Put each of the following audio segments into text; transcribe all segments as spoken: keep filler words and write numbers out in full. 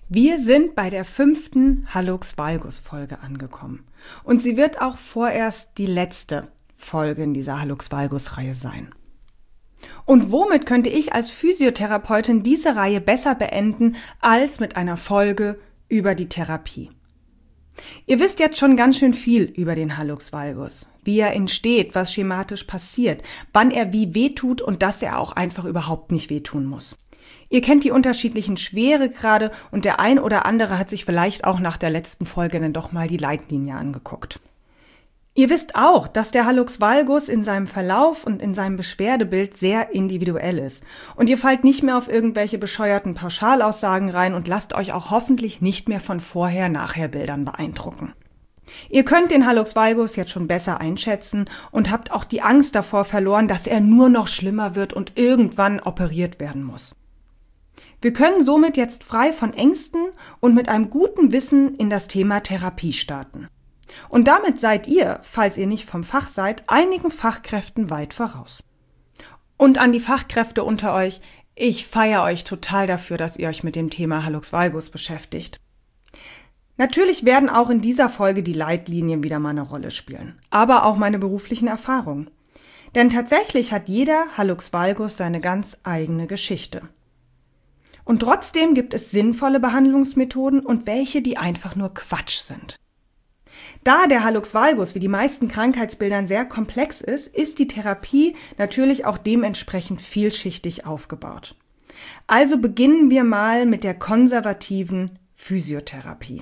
Wir sind bei der fünften Hallux Valgus Folge angekommen und sie wird auch vorerst die letzte Folge in dieser Hallux Valgus Reihe sein. Und womit könnte ich als Physiotherapeutin diese Reihe besser beenden als mit einer Folge über die Therapie? Ihr wisst jetzt schon ganz schön viel über den Hallux Valgus, wie er entsteht, was schematisch passiert, wann er wie wehtut und dass er auch einfach überhaupt nicht wehtun muss. Ihr kennt die unterschiedlichen Schweregrade und der ein oder andere hat sich vielleicht auch nach der letzten Folge dann doch mal die Leitlinie angeguckt. Ihr wisst auch, dass der Hallux Valgus in seinem Verlauf und in seinem Beschwerdebild sehr individuell ist. Und ihr fallt nicht mehr auf irgendwelche bescheuerten Pauschalaussagen rein und lasst euch auch hoffentlich nicht mehr von Vorher-Nachher-Bildern beeindrucken. Ihr könnt den Hallux Valgus jetzt schon besser einschätzen und habt auch die Angst davor verloren, dass er nur noch schlimmer wird und irgendwann operiert werden muss. Wir können somit jetzt frei von Ängsten und mit einem guten Wissen in das Thema Therapie starten. Und damit seid ihr, falls ihr nicht vom Fach seid, einigen Fachkräften weit voraus. Und an die Fachkräfte unter euch, ich feiere euch total dafür, dass ihr euch mit dem Thema Hallux Valgus beschäftigt. Natürlich werden auch in dieser Folge die Leitlinien wieder mal eine Rolle spielen, aber auch meine beruflichen Erfahrungen. Denn tatsächlich hat jeder Hallux Valgus seine ganz eigene Geschichte. Und trotzdem gibt es sinnvolle Behandlungsmethoden und welche, die einfach nur Quatsch sind. Da der Hallux Valgus wie die meisten Krankheitsbildern sehr komplex ist, ist die Therapie natürlich auch dementsprechend vielschichtig aufgebaut. Also beginnen wir mal mit der konservativen Physiotherapie.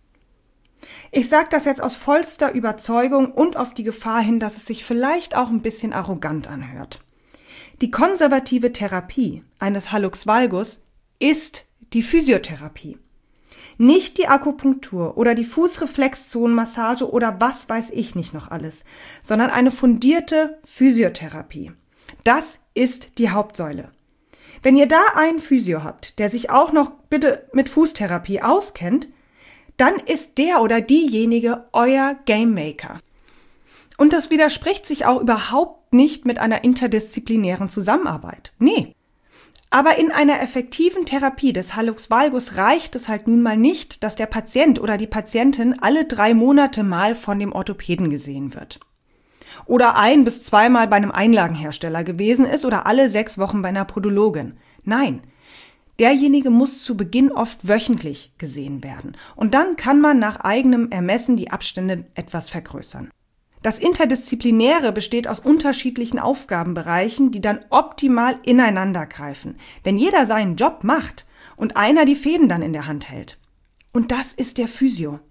Ich sage das jetzt aus vollster Überzeugung und auf die Gefahr hin, dass es sich vielleicht auch ein bisschen arrogant anhört. Die konservative Therapie eines Hallux Valgus ist die Physiotherapie. Nicht die Akupunktur oder die Fußreflexzonenmassage oder was weiß ich nicht noch alles, sondern eine fundierte Physiotherapie. Das ist die Hauptsäule. Wenn ihr da einen Physio habt, der sich auch noch bitte mit Fußtherapie auskennt, dann ist der oder diejenige euer Gamemaker. Und das widerspricht sich auch überhaupt nicht mit einer interdisziplinären Zusammenarbeit. Nee. Aber in einer effektiven Therapie des Hallux Valgus reicht es halt nun mal nicht, dass der Patient oder die Patientin alle drei Monate mal von dem Orthopäden gesehen wird. Oder ein- bis zweimal bei einem Einlagenhersteller gewesen ist oder alle sechs Wochen bei einer Podologin. Nein, derjenige muss zu Beginn oft wöchentlich gesehen werden. Und dann kann man nach eigenem Ermessen die Abstände etwas vergrößern. Das Interdisziplinäre besteht aus unterschiedlichen Aufgabenbereichen, die dann optimal ineinander greifen, wenn jeder seinen Job macht und einer die Fäden dann in der Hand hält. Und das ist der Physio.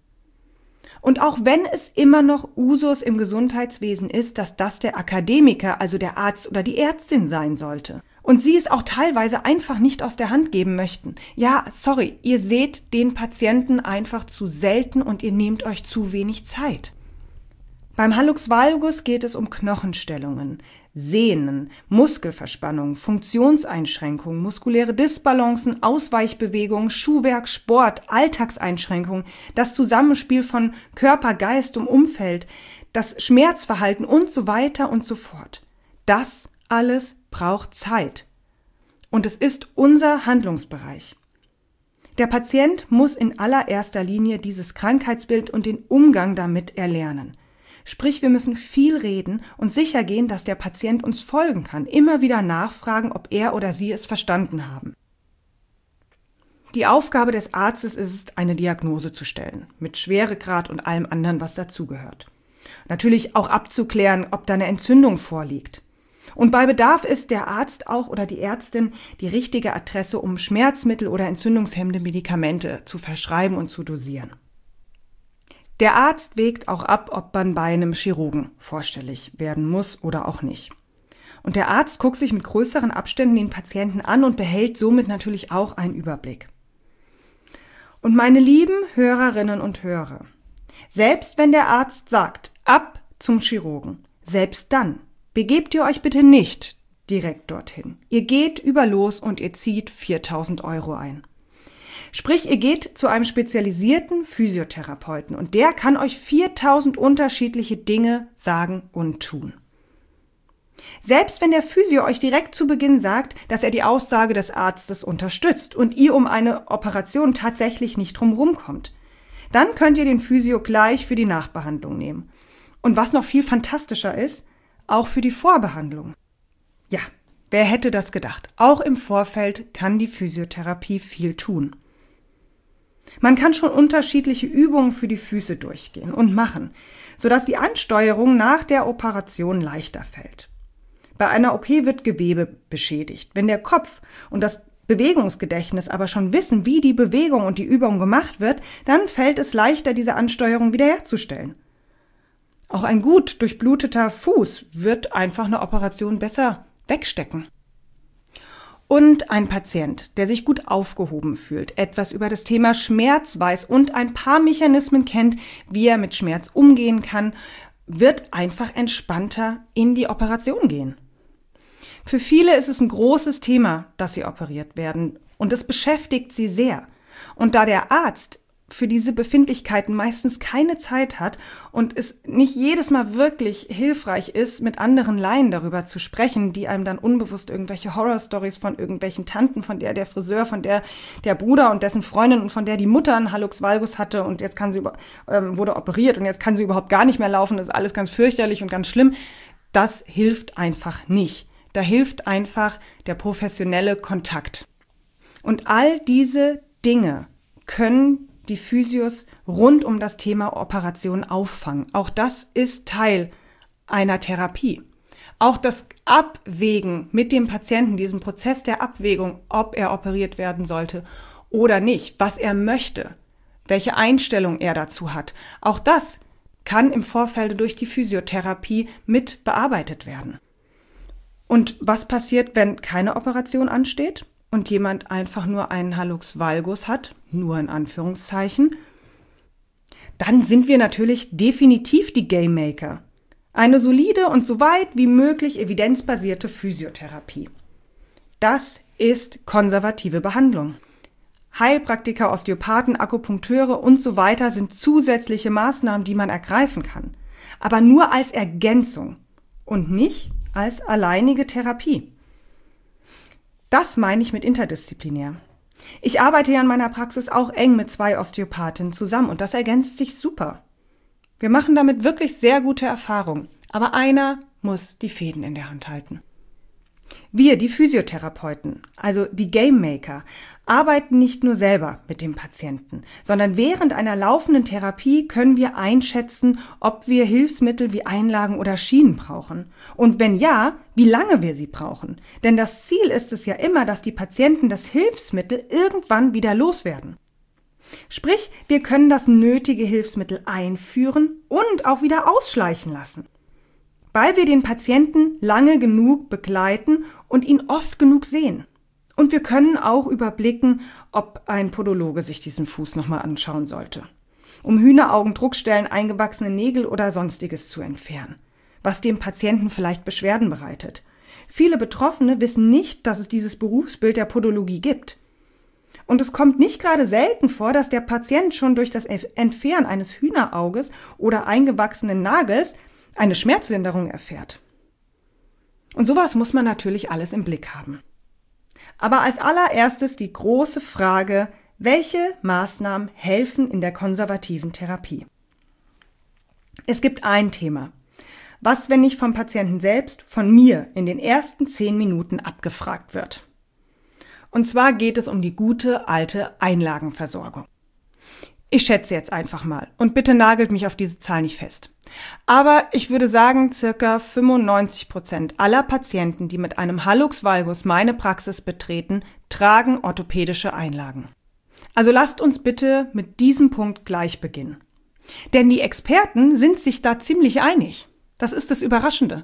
Und auch wenn es immer noch Usus im Gesundheitswesen ist, dass das der Akademiker, also der Arzt oder die Ärztin sein sollte, und sie es auch teilweise einfach nicht aus der Hand geben möchten. Ja, sorry, ihr seht den Patienten einfach zu selten und ihr nehmt euch zu wenig Zeit. Beim Hallux Valgus geht es um Knochenstellungen, Sehnen, Muskelverspannungen, Funktionseinschränkungen, muskuläre Disbalancen, Ausweichbewegungen, Schuhwerk, Sport, Alltagseinschränkungen, das Zusammenspiel von Körper, Geist und Umfeld, das Schmerzverhalten und so weiter und so fort. Das alles braucht Zeit. Und es ist unser Handlungsbereich. Der Patient muss in allererster Linie dieses Krankheitsbild und den Umgang damit erlernen. Sprich, wir müssen viel reden und sicher gehen, dass der Patient uns folgen kann. Immer wieder nachfragen, ob er oder sie es verstanden haben. Die Aufgabe des Arztes ist es, eine Diagnose zu stellen, mit Schweregrad und allem anderen, was dazugehört. Natürlich auch abzuklären, ob da eine Entzündung vorliegt. Und bei Bedarf ist der Arzt auch oder die Ärztin die richtige Adresse, um Schmerzmittel oder entzündungshemmende Medikamente zu verschreiben und zu dosieren. Der Arzt wägt auch ab, ob man bei einem Chirurgen vorstellig werden muss oder auch nicht. Und der Arzt guckt sich mit größeren Abständen den Patienten an und behält somit natürlich auch einen Überblick. Und meine lieben Hörerinnen und Hörer, selbst wenn der Arzt sagt, ab zum Chirurgen, selbst dann begebt ihr euch bitte nicht direkt dorthin. Ihr geht über los und ihr zieht viertausend Euro ein. Sprich, ihr geht zu einem spezialisierten Physiotherapeuten und der kann euch viertausend unterschiedliche Dinge sagen und tun. Selbst wenn der Physio euch direkt zu Beginn sagt, dass er die Aussage des Arztes unterstützt und ihr um eine Operation tatsächlich nicht drumherum kommt, dann könnt ihr den Physio gleich für die Nachbehandlung nehmen. Und was noch viel fantastischer ist, auch für die Vorbehandlung. Ja, wer hätte das gedacht? Auch im Vorfeld kann die Physiotherapie viel tun. Man kann schon unterschiedliche Übungen für die Füße durchgehen und machen, sodass die Ansteuerung nach der Operation leichter fällt. Bei einer O P wird Gewebe beschädigt. Wenn der Kopf und das Bewegungsgedächtnis aber schon wissen, wie die Bewegung und die Übung gemacht wird, dann fällt es leichter, diese Ansteuerung wiederherzustellen. Auch ein gut durchbluteter Fuß wird einfach eine Operation besser wegstecken. Und ein Patient, der sich gut aufgehoben fühlt, etwas über das Thema Schmerz weiß und ein paar Mechanismen kennt, wie er mit Schmerz umgehen kann, wird einfach entspannter in die Operation gehen. Für viele ist es ein großes Thema, dass sie operiert werden, und es beschäftigt sie sehr. Und da der Arzt für diese Befindlichkeiten meistens keine Zeit hat und es nicht jedes Mal wirklich hilfreich ist, mit anderen Laien darüber zu sprechen, die einem dann unbewusst irgendwelche Horrorstories von irgendwelchen Tanten, von der der Friseur, von der der Bruder und dessen Freundin und von der die Mutter einen Hallux valgus hatte und jetzt kann sie über, ähm, wurde operiert und jetzt kann sie überhaupt gar nicht mehr laufen, das ist alles ganz fürchterlich und ganz schlimm. Das hilft einfach nicht. Da hilft einfach der professionelle Kontakt. Und all diese Dinge können die Physios rund um das Thema Operation auffangen. Auch das ist Teil einer Therapie. Auch das Abwägen mit dem Patienten, diesen Prozess der Abwägung, ob er operiert werden sollte oder nicht, was er möchte, welche Einstellung er dazu hat, auch das kann im Vorfeld durch die Physiotherapie mit bearbeitet werden. Und was passiert, wenn keine Operation ansteht und jemand einfach nur einen Hallux valgus hat, nur in Anführungszeichen? Dann sind wir natürlich definitiv die Game Maker. Eine solide und so weit wie möglich evidenzbasierte Physiotherapie. Das ist konservative Behandlung. Heilpraktiker, Osteopathen, Akupunkteure und so weiter sind zusätzliche Maßnahmen, die man ergreifen kann. Aber nur als Ergänzung und nicht als alleinige Therapie. Das meine ich mit interdisziplinär. Ich arbeite ja in meiner Praxis auch eng mit zwei Osteopathinnen zusammen und das ergänzt sich super. Wir machen damit wirklich sehr gute Erfahrungen, aber einer muss die Fäden in der Hand halten. Wir, die Physiotherapeuten, also die Game Maker, arbeiten nicht nur selber mit dem Patienten, sondern während einer laufenden Therapie können wir einschätzen, ob wir Hilfsmittel wie Einlagen oder Schienen brauchen. Und wenn ja, wie lange wir sie brauchen. Denn das Ziel ist es ja immer, dass die Patienten das Hilfsmittel irgendwann wieder loswerden. Sprich, wir können das nötige Hilfsmittel einführen und auch wieder ausschleichen lassen, weil wir den Patienten lange genug begleiten und ihn oft genug sehen. Und wir können auch überblicken, ob ein Podologe sich diesen Fuß nochmal anschauen sollte, um Hühneraugen, Druckstellen, eingewachsene Nägel oder sonstiges zu entfernen, was dem Patienten vielleicht Beschwerden bereitet. Viele Betroffene wissen nicht, dass es dieses Berufsbild der Podologie gibt. Und es kommt nicht gerade selten vor, dass der Patient schon durch das Entfernen eines Hühnerauges oder eingewachsenen Nagels eine Schmerzlinderung erfährt. Und sowas muss man natürlich alles im Blick haben. Aber als allererstes die große Frage, welche Maßnahmen helfen in der konservativen Therapie? Es gibt ein Thema, was, wenn nicht vom Patienten selbst, von mir in den ersten zehn Minuten abgefragt wird. Und zwar geht es um die gute alte Einlagenversorgung. Ich schätze jetzt einfach mal und bitte nagelt mich auf diese Zahl nicht fest. Aber ich würde sagen, circa fünfundneunzig Prozent aller Patienten, die mit einem Hallux valgus meine Praxis betreten, tragen orthopädische Einlagen. Also lasst uns bitte mit diesem Punkt gleich beginnen. Denn die Experten sind sich da ziemlich einig. Das ist das Überraschende.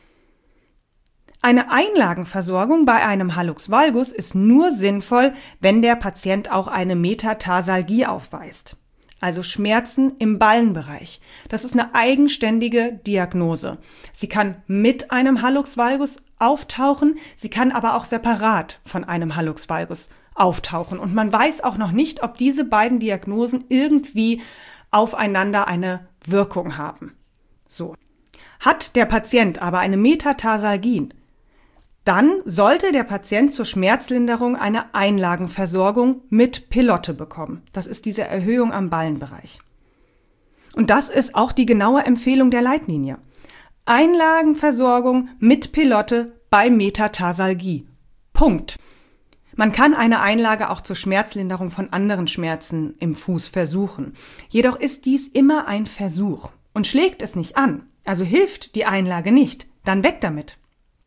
Eine Einlagenversorgung bei einem Hallux valgus ist nur sinnvoll, wenn der Patient auch eine Metatarsalgie aufweist. Also Schmerzen im Ballenbereich. Das ist eine eigenständige Diagnose. Sie kann mit einem Hallux valgus auftauchen, sie kann aber auch separat von einem Hallux valgus auftauchen. Und man weiß auch noch nicht, ob diese beiden Diagnosen irgendwie aufeinander eine Wirkung haben. So. Hat der Patient aber eine Metatarsalgie, dann sollte der Patient zur Schmerzlinderung eine Einlagenversorgung mit Pilotte bekommen. Das ist diese Erhöhung am Ballenbereich. Und das ist auch die genaue Empfehlung der Leitlinie. Einlagenversorgung mit Pilotte bei Metatarsalgie. Punkt. Man kann eine Einlage auch zur Schmerzlinderung von anderen Schmerzen im Fuß versuchen. Jedoch ist dies immer ein Versuch. Und schlägt es nicht an, also hilft die Einlage nicht, dann weg damit.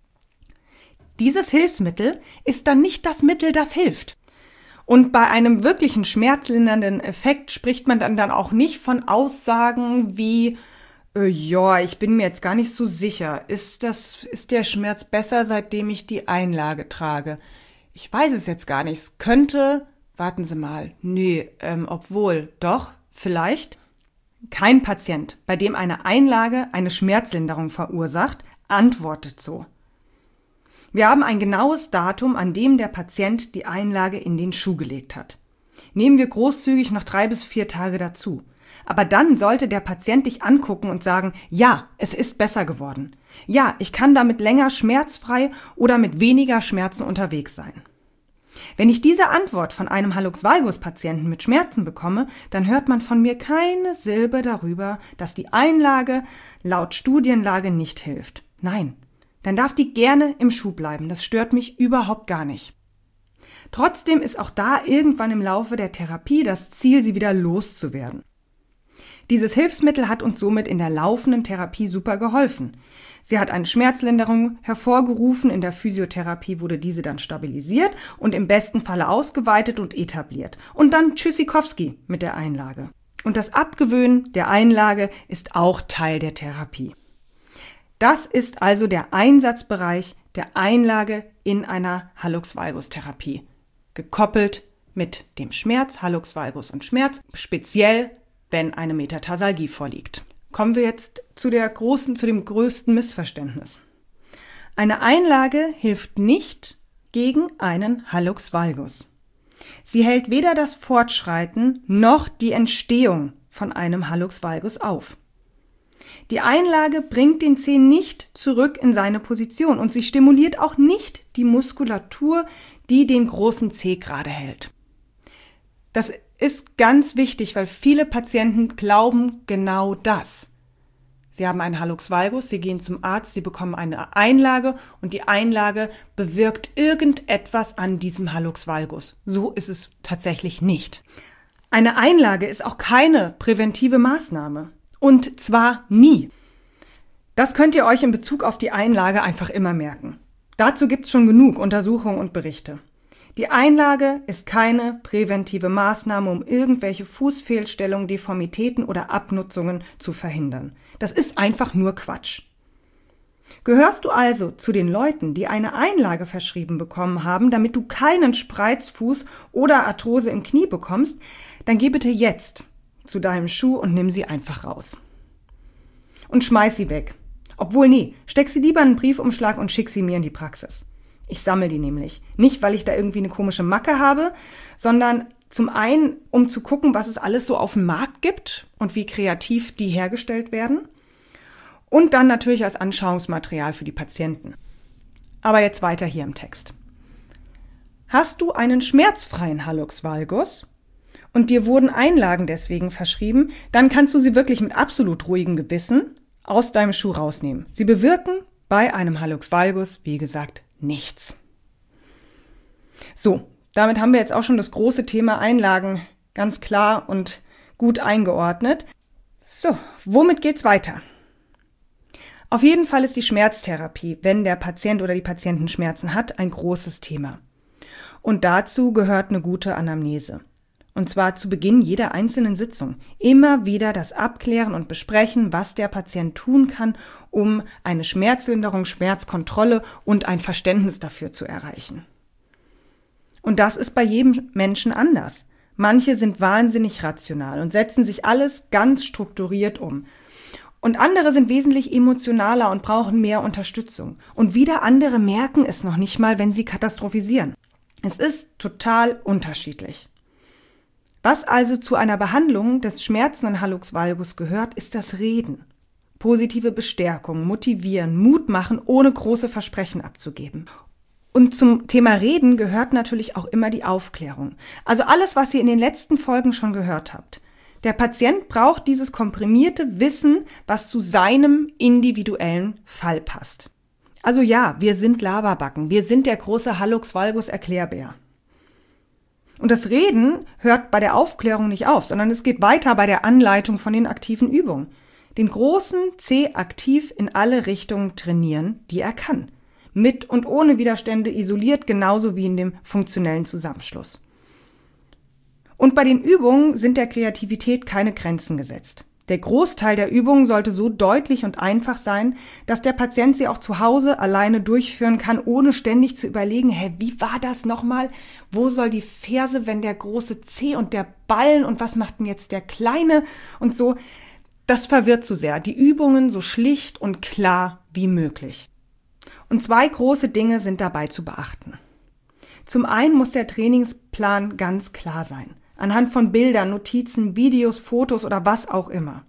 Dieses Hilfsmittel ist dann nicht das Mittel, das hilft. Und bei einem wirklichen schmerzlindernden Effekt spricht man dann, dann auch nicht von Aussagen wie, äh, ja, ich bin mir jetzt gar nicht so sicher, ist das, ist der Schmerz besser, seitdem ich die Einlage trage? Ich weiß es jetzt gar nicht. Es könnte, warten Sie mal, nee, ähm, obwohl, doch, vielleicht. Kein Patient, bei dem eine Einlage eine Schmerzlinderung verursacht, antwortet so. Wir haben ein genaues Datum, an dem der Patient die Einlage in den Schuh gelegt hat. Nehmen wir großzügig noch drei bis vier Tage dazu. Aber dann sollte der Patient dich angucken und sagen, ja, es ist besser geworden. Ja, ich kann damit länger schmerzfrei oder mit weniger Schmerzen unterwegs sein. Wenn ich diese Antwort von einem Hallux-Valgus-Patienten mit Schmerzen bekomme, dann hört man von mir keine Silbe darüber, dass die Einlage laut Studienlage nicht hilft. Nein, dann darf die gerne im Schuh bleiben. Das stört mich überhaupt gar nicht. Trotzdem ist auch da irgendwann im Laufe der Therapie das Ziel, sie wieder loszuwerden. Dieses Hilfsmittel hat uns somit in der laufenden Therapie super geholfen. Sie hat eine Schmerzlinderung hervorgerufen, in der Physiotherapie wurde diese dann stabilisiert und im besten Falle ausgeweitet und etabliert. Und dann Tschüssikowski mit der Einlage. Und das Abgewöhnen der Einlage ist auch Teil der Therapie. Das ist also der Einsatzbereich der Einlage in einer Hallux-Valgus-Therapie, gekoppelt mit dem Schmerz, Hallux-Valgus und Schmerz, speziell wenn eine Metatarsalgie vorliegt. Kommen wir jetzt zu der großen, zu dem größten Missverständnis. Eine Einlage hilft nicht gegen einen Hallux-Valgus. Sie hält weder das Fortschreiten noch die Entstehung von einem Hallux-Valgus auf. Die Einlage bringt den Zeh nicht zurück in seine Position und sie stimuliert auch nicht die Muskulatur, die den großen Zeh gerade hält. Das ist ganz wichtig, weil viele Patienten glauben genau das. Sie haben einen Hallux-Valgus, sie gehen zum Arzt, sie bekommen eine Einlage und die Einlage bewirkt irgendetwas an diesem Hallux-Valgus. So ist es tatsächlich nicht. Eine Einlage ist auch keine präventive Maßnahme. Und zwar nie. Das könnt ihr euch in Bezug auf die Einlage einfach immer merken. Dazu gibt's schon genug Untersuchungen und Berichte. Die Einlage ist keine präventive Maßnahme, um irgendwelche Fußfehlstellungen, Deformitäten oder Abnutzungen zu verhindern. Das ist einfach nur Quatsch. Gehörst du also zu den Leuten, die eine Einlage verschrieben bekommen haben, damit du keinen Spreizfuß oder Arthrose im Knie bekommst, dann geh bitte jetzt zu deinem Schuh und nimm sie einfach raus. Und schmeiß sie weg. Obwohl, nee, steck sie lieber in einen Briefumschlag und schick sie mir in die Praxis. Ich sammle die nämlich. Nicht, weil ich da irgendwie eine komische Macke habe, sondern zum einen, um zu gucken, was es alles so auf dem Markt gibt und wie kreativ die hergestellt werden. Und dann natürlich als Anschauungsmaterial für die Patienten. Aber jetzt weiter hier im Text. Hast du einen schmerzfreien Hallux-Valgus und dir wurden Einlagen deswegen verschrieben, dann kannst du sie wirklich mit absolut ruhigem Gewissen aus deinem Schuh rausnehmen. Sie bewirken bei einem Hallux-Valgus, wie gesagt, nichts. So, damit haben wir jetzt auch schon das große Thema Einlagen ganz klar und gut eingeordnet. So, womit geht's weiter? Auf jeden Fall ist die Schmerztherapie, wenn der Patient oder die Patientin Schmerzen hat, ein großes Thema. Und dazu gehört eine gute Anamnese. Und zwar zu Beginn jeder einzelnen Sitzung. Immer wieder das Abklären und Besprechen, was der Patient tun kann, um eine Schmerzlinderung, Schmerzkontrolle und ein Verständnis dafür zu erreichen. Und das ist bei jedem Menschen anders. Manche sind wahnsinnig rational und setzen sich alles ganz strukturiert um. Und andere sind wesentlich emotionaler und brauchen mehr Unterstützung. Und wieder andere merken es noch nicht mal, wenn sie katastrophisieren. Es ist total unterschiedlich. Was also zu einer Behandlung des schmerzenden Hallux-Valgus gehört, ist das Reden. Positive Bestärkung, motivieren, Mut machen, ohne große Versprechen abzugeben. Und zum Thema Reden gehört natürlich auch immer die Aufklärung. Also alles, was ihr in den letzten Folgen schon gehört habt. Der Patient braucht dieses komprimierte Wissen, was zu seinem individuellen Fall passt. Also ja, wir sind Laberbacken, wir sind der große Hallux Valgus Erklärbär. Und das Reden hört bei der Aufklärung nicht auf, sondern es geht weiter bei der Anleitung von den aktiven Übungen. Den großen C aktiv in alle Richtungen trainieren, die er kann. Mit und ohne Widerstände, isoliert, genauso wie in dem funktionellen Zusammenschluss. Und bei den Übungen sind der Kreativität keine Grenzen gesetzt. Der Großteil der Übungen sollte so deutlich und einfach sein, dass der Patient sie auch zu Hause alleine durchführen kann, ohne ständig zu überlegen, hä, wie war das nochmal? Wo soll die Ferse, wenn der große C und der Ballen und was macht denn jetzt der kleine und so? Das verwirrt zu sehr. Die Übungen so schlicht und klar wie möglich. Und zwei große Dinge sind dabei zu beachten. Zum einen muss der Trainingsplan ganz klar sein. Anhand von Bildern, Notizen, Videos, Fotos oder was auch immer.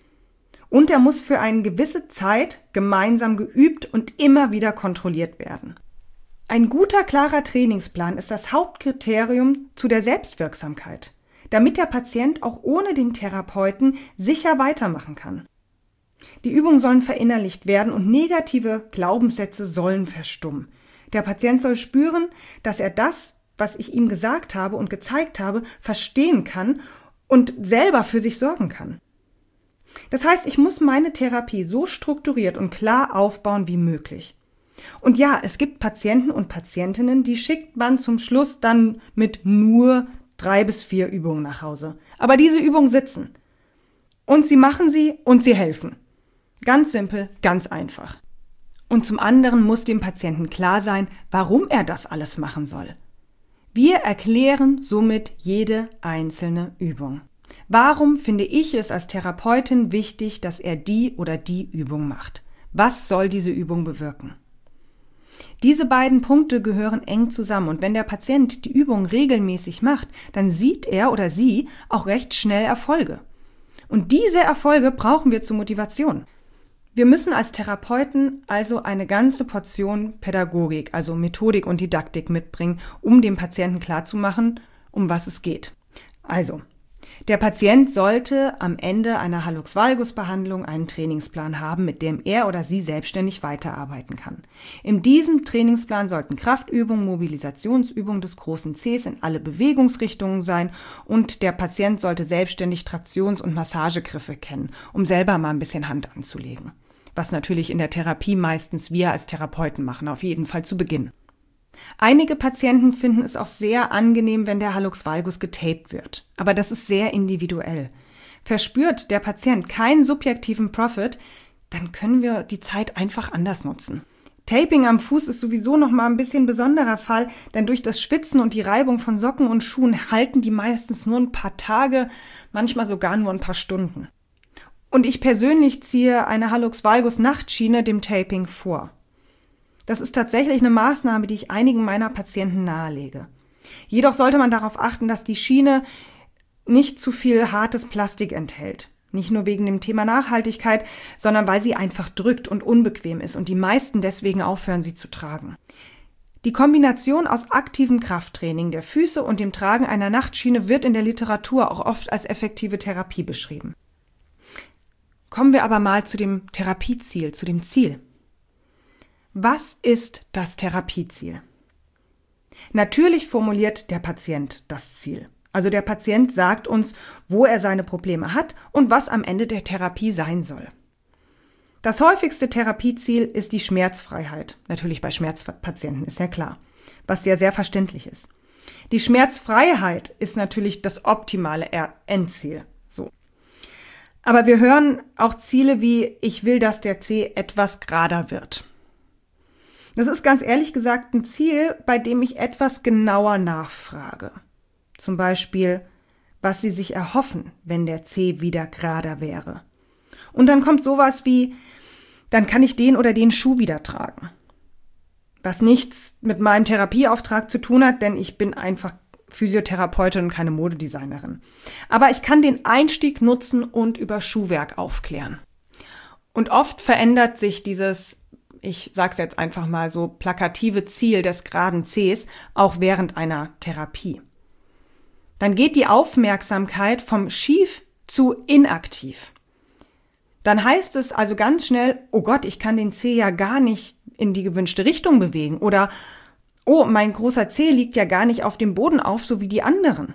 Und er muss für eine gewisse Zeit gemeinsam geübt und immer wieder kontrolliert werden. Ein guter, klarer Trainingsplan ist das Hauptkriterium zu der Selbstwirksamkeit, damit der Patient auch ohne den Therapeuten sicher weitermachen kann. Die Übungen sollen verinnerlicht werden und negative Glaubenssätze sollen verstummen. Der Patient soll spüren, dass er das, was ich ihm gesagt habe und gezeigt habe, verstehen kann und selber für sich sorgen kann. Das heißt, ich muss meine Therapie so strukturiert und klar aufbauen wie möglich. Und ja, es gibt Patienten und Patientinnen, die schickt man zum Schluss dann mit nur drei bis vier Übungen nach Hause. Aber diese Übungen sitzen. Und sie machen sie und sie helfen. Ganz simpel, ganz einfach. Und zum anderen muss dem Patienten klar sein, warum er das alles machen soll. Wir erklären somit jede einzelne Übung. Warum finde ich es als Therapeutin wichtig, dass er die oder die Übung macht? Was soll diese Übung bewirken? Diese beiden Punkte gehören eng zusammen und wenn der Patient die Übung regelmäßig macht, dann sieht er oder sie auch recht schnell Erfolge. Und diese Erfolge brauchen wir zur Motivation. Wir müssen als Therapeuten also eine ganze Portion Pädagogik, also Methodik und Didaktik mitbringen, um dem Patienten klarzumachen, um was es geht. Also, der Patient sollte am Ende einer Hallux Valgus Behandlung einen Trainingsplan haben, mit dem er oder sie selbstständig weiterarbeiten kann. In diesem Trainingsplan sollten Kraftübungen, Mobilisationsübungen des großen Cs in alle Bewegungsrichtungen sein und der Patient sollte selbstständig Traktions- und Massagegriffe kennen, um selber mal ein bisschen Hand anzulegen. Was natürlich in der Therapie meistens wir als Therapeuten machen, auf jeden Fall zu Beginn. Einige Patienten finden es auch sehr angenehm, wenn der Hallux Valgus getaped wird. Aber das ist sehr individuell. Verspürt der Patient keinen subjektiven Profit, dann können wir die Zeit einfach anders nutzen. Taping am Fuß ist sowieso noch mal ein bisschen besonderer Fall, denn durch das Schwitzen und die Reibung von Socken und Schuhen halten die meistens nur ein paar Tage, manchmal sogar nur ein paar Stunden. Und ich persönlich ziehe eine Hallux Valgus Nachtschiene dem Taping vor. Das ist tatsächlich eine Maßnahme, die ich einigen meiner Patienten nahelege. Jedoch sollte man darauf achten, dass die Schiene nicht zu viel hartes Plastik enthält. Nicht nur wegen dem Thema Nachhaltigkeit, sondern weil sie einfach drückt und unbequem ist und die meisten deswegen aufhören, sie zu tragen. Die Kombination aus aktivem Krafttraining der Füße und dem Tragen einer Nachtschiene wird in der Literatur auch oft als effektive Therapie beschrieben. Kommen wir aber mal zu dem Therapieziel, zu dem Ziel. Was ist das Therapieziel? Natürlich formuliert der Patient das Ziel. Also der Patient sagt uns, wo er seine Probleme hat und was am Ende der Therapie sein soll. Das häufigste Therapieziel ist die Schmerzfreiheit. Natürlich bei Schmerzpatienten, ist ja klar, was ja sehr verständlich ist. Die Schmerzfreiheit ist natürlich das optimale Endziel. So. Aber wir hören auch Ziele wie, ich will, dass der C etwas gerader wird. Das ist ganz ehrlich gesagt ein Ziel, bei dem ich etwas genauer nachfrage. Zum Beispiel, was Sie sich erhoffen, wenn der C wieder gerader wäre. Und dann kommt sowas wie, dann kann ich den oder den Schuh wieder tragen. Was nichts mit meinem Therapieauftrag zu tun hat, denn ich bin einfach Physiotherapeutin und keine Modedesignerin. Aber ich kann den Einstieg nutzen und über Schuhwerk aufklären. Und oft verändert sich dieses, ich sag's jetzt einfach mal so, plakative Ziel des geraden Cs auch während einer Therapie. Dann geht die Aufmerksamkeit vom schief zu inaktiv. Dann heißt es also ganz schnell, oh Gott, ich kann den C ja gar nicht in die gewünschte Richtung bewegen. Oder, oh, mein großer C liegt ja gar nicht auf dem Boden auf, so wie die anderen.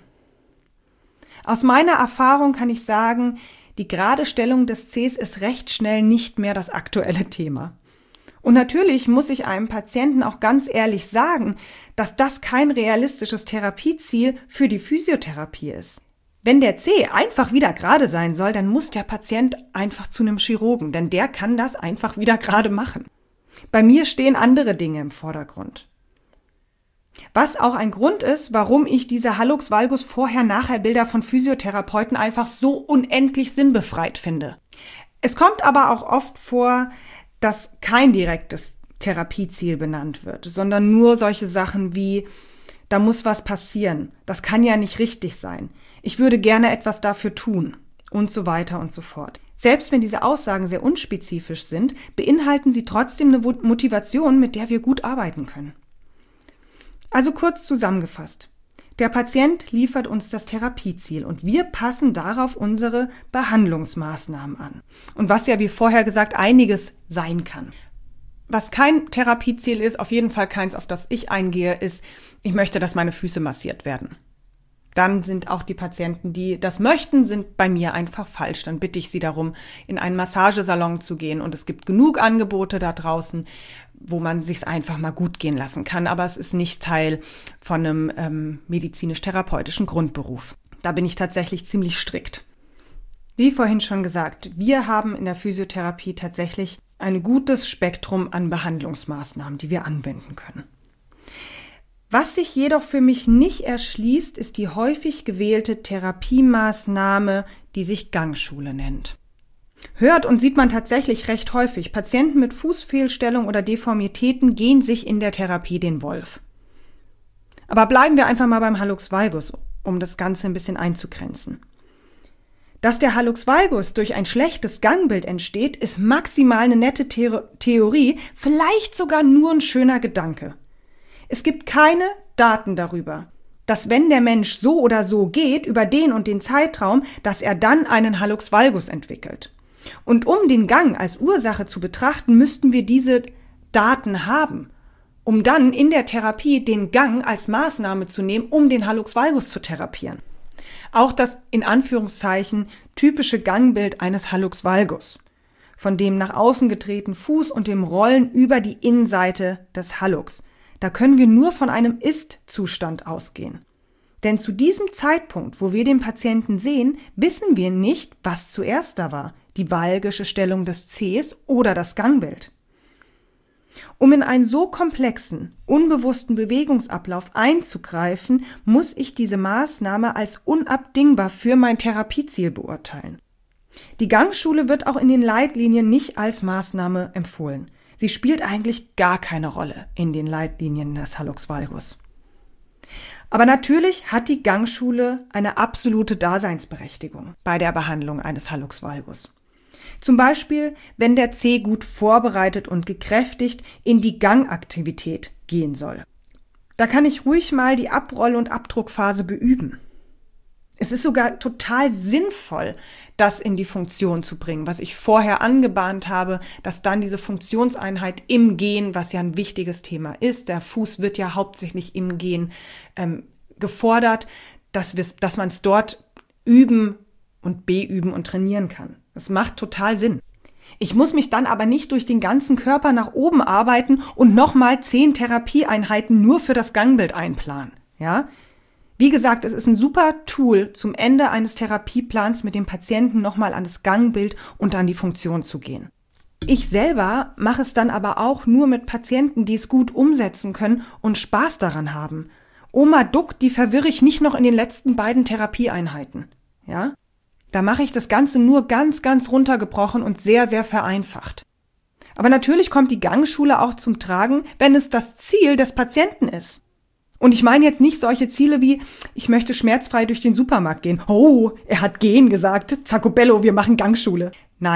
Aus meiner Erfahrung kann ich sagen, die gerade Stellung des Cs ist recht schnell nicht mehr das aktuelle Thema. Und natürlich muss ich einem Patienten auch ganz ehrlich sagen, dass das kein realistisches Therapieziel für die Physiotherapie ist. Wenn der C einfach wieder gerade sein soll, dann muss der Patient einfach zu einem Chirurgen, denn der kann das einfach wieder gerade machen. Bei mir stehen andere Dinge im Vordergrund. Was auch ein Grund ist, warum ich diese Hallux valgus Vorher-Nachher-Bilder von Physiotherapeuten einfach so unendlich sinnbefreit finde. Es kommt aber auch oft vor, dass kein direktes Therapieziel benannt wird, sondern nur solche Sachen wie, da muss was passieren, das kann ja nicht richtig sein, ich würde gerne etwas dafür tun und so weiter und so fort. Selbst wenn diese Aussagen sehr unspezifisch sind, beinhalten sie trotzdem eine Motivation, mit der wir gut arbeiten können. Also kurz zusammengefasst. Der Patient liefert uns das Therapieziel und wir passen darauf unsere Behandlungsmaßnahmen an. Und was ja wie vorher gesagt einiges sein kann. Was kein Therapieziel ist, auf jeden Fall keins, auf das ich eingehe, ist, ich möchte, dass meine Füße massiert werden. Dann sind auch die Patienten, die das möchten, sind bei mir einfach falsch. Dann bitte ich sie darum, in einen Massagesalon zu gehen. Und es gibt genug Angebote da draußen, wo man sich's einfach mal gut gehen lassen kann. Aber es ist nicht Teil von einem ähm, medizinisch-therapeutischen Grundberuf. Da bin ich tatsächlich ziemlich strikt. Wie vorhin schon gesagt, wir haben in der Physiotherapie tatsächlich ein gutes Spektrum an Behandlungsmaßnahmen, die wir anwenden können. Was sich jedoch für mich nicht erschließt, ist die häufig gewählte Therapiemaßnahme, die sich Gangschule nennt. Hört und sieht man tatsächlich recht häufig. Patienten mit Fußfehlstellung oder Deformitäten gehen sich in der Therapie den Wolf. Aber bleiben wir einfach mal beim Hallux valgus, um das Ganze ein bisschen einzugrenzen. Dass der Hallux valgus durch ein schlechtes Gangbild entsteht, ist maximal eine nette The- Theorie, vielleicht sogar nur ein schöner Gedanke. Es gibt keine Daten darüber, dass wenn der Mensch so oder so geht, über den und den Zeitraum, dass er dann einen Hallux valgus entwickelt. Und um den Gang als Ursache zu betrachten, müssten wir diese Daten haben, um dann in der Therapie den Gang als Maßnahme zu nehmen, um den Hallux valgus zu therapieren. Auch das in Anführungszeichen typische Gangbild eines Hallux valgus, von dem nach außen gedrehten Fuß und dem Rollen über die Innenseite des Hallux. Da können wir nur von einem Ist-Zustand ausgehen. Denn zu diesem Zeitpunkt, wo wir den Patienten sehen, wissen wir nicht, was zuerst da war, die valgische Stellung des Cs oder das Gangbild. Um in einen so komplexen, unbewussten Bewegungsablauf einzugreifen, muss ich diese Maßnahme als unabdingbar für mein Therapieziel beurteilen. Die Gangschule wird auch in den Leitlinien nicht als Maßnahme empfohlen. Sie spielt eigentlich gar keine Rolle in den Leitlinien des Hallux valgus. Aber natürlich hat die Gangschule eine absolute Daseinsberechtigung bei der Behandlung eines Hallux valgus. Zum Beispiel, wenn der C gut vorbereitet und gekräftigt in die Gangaktivität gehen soll. Da kann ich ruhig mal die Abroll- und Abdruckphase beüben. Es ist sogar total sinnvoll, das in die Funktion zu bringen, was ich vorher angebahnt habe, dass dann diese Funktionseinheit im Gehen, was ja ein wichtiges Thema ist, der Fuß wird ja hauptsächlich im Gehen ähm, gefordert, dass, dass man es dort üben und beüben und trainieren kann. Das macht total Sinn. Ich muss mich dann aber nicht durch den ganzen Körper nach oben arbeiten und nochmal zehn Therapieeinheiten nur für das Gangbild einplanen. Ja? Wie gesagt, es ist ein super Tool, zum Ende eines Therapieplans mit dem Patienten nochmal an das Gangbild und an die Funktion zu gehen. Ich selber mache es dann aber auch nur mit Patienten, die es gut umsetzen können und Spaß daran haben. Oma Duck, die verwirre ich nicht noch in den letzten beiden Therapieeinheiten. Ja? Da mache ich das Ganze nur ganz, ganz runtergebrochen und sehr, sehr vereinfacht. Aber natürlich kommt die Gangschule auch zum Tragen, wenn es das Ziel des Patienten ist. Und ich meine jetzt nicht solche Ziele wie, ich möchte schmerzfrei durch den Supermarkt gehen. Oh, er hat gehen gesagt. Zacco bello, wir machen Gangschule. Nein,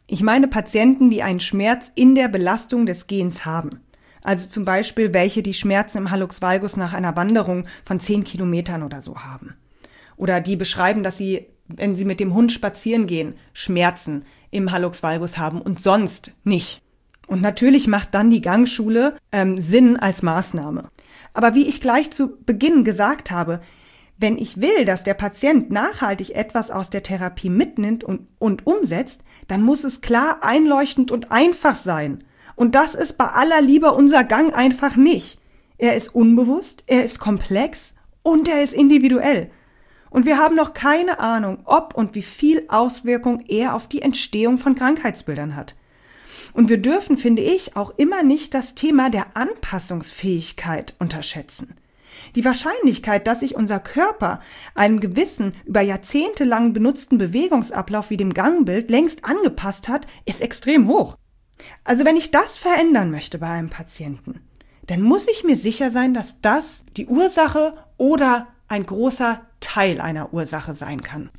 Ich meine Patienten, die einen Schmerz in der Belastung des Gehens haben. Also zum Beispiel welche, die Schmerzen im Hallux valgus nach einer Wanderung von zehn Kilometern oder so haben. Oder die beschreiben, dass sie, wenn sie mit dem Hund spazieren gehen, Schmerzen im Hallux valgus haben und sonst nicht. Und natürlich macht dann die Gangschule ähm, Sinn als Maßnahme. Aber wie ich gleich zu Beginn gesagt habe, wenn ich will, dass der Patient nachhaltig etwas aus der Therapie mitnimmt und, und umsetzt, dann muss es klar, einleuchtend und einfach sein. Und das ist bei aller Liebe unser Gang einfach nicht. Er ist unbewusst, er ist komplex und er ist individuell. Und wir haben noch keine Ahnung, ob und wie viel Auswirkung er auf die Entstehung von Krankheitsbildern hat. Und wir dürfen, finde ich, auch immer nicht das Thema der Anpassungsfähigkeit unterschätzen. Die Wahrscheinlichkeit, dass sich unser Körper einem gewissen, über Jahrzehnte lang benutzten Bewegungsablauf wie dem Gangbild längst angepasst hat, ist extrem hoch. Also wenn ich das verändern möchte bei einem Patienten, dann muss ich mir sicher sein, dass das die Ursache oder ein großer Teil einer Ursache sein kann.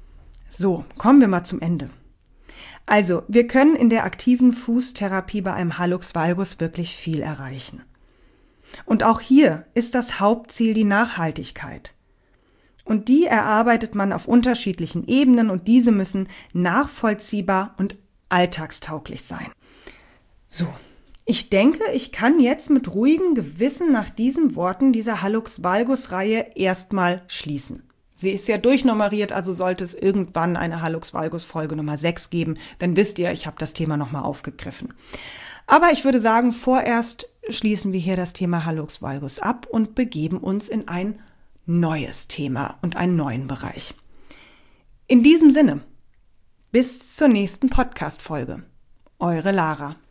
So, kommen wir mal zum Ende. Also, wir können in der aktiven Fußtherapie bei einem Hallux valgus wirklich viel erreichen. Und auch hier ist das Hauptziel die Nachhaltigkeit. Und die erarbeitet man auf unterschiedlichen Ebenen und diese müssen nachvollziehbar und alltagstauglich sein. So, ich denke, ich kann jetzt mit ruhigem Gewissen nach diesen Worten dieser Hallux valgus-Reihe erstmal schließen. Sie ist ja durchnummeriert, also sollte es irgendwann eine Hallux valgus-Folge Nummer sechs geben, dann wisst ihr, ich habe das Thema nochmal aufgegriffen. Aber ich würde sagen, vorerst schließen wir hier das Thema Hallux valgus ab und begeben uns in ein neues Thema und einen neuen Bereich. In diesem Sinne, bis zur nächsten Podcast-Folge. Eure Lara.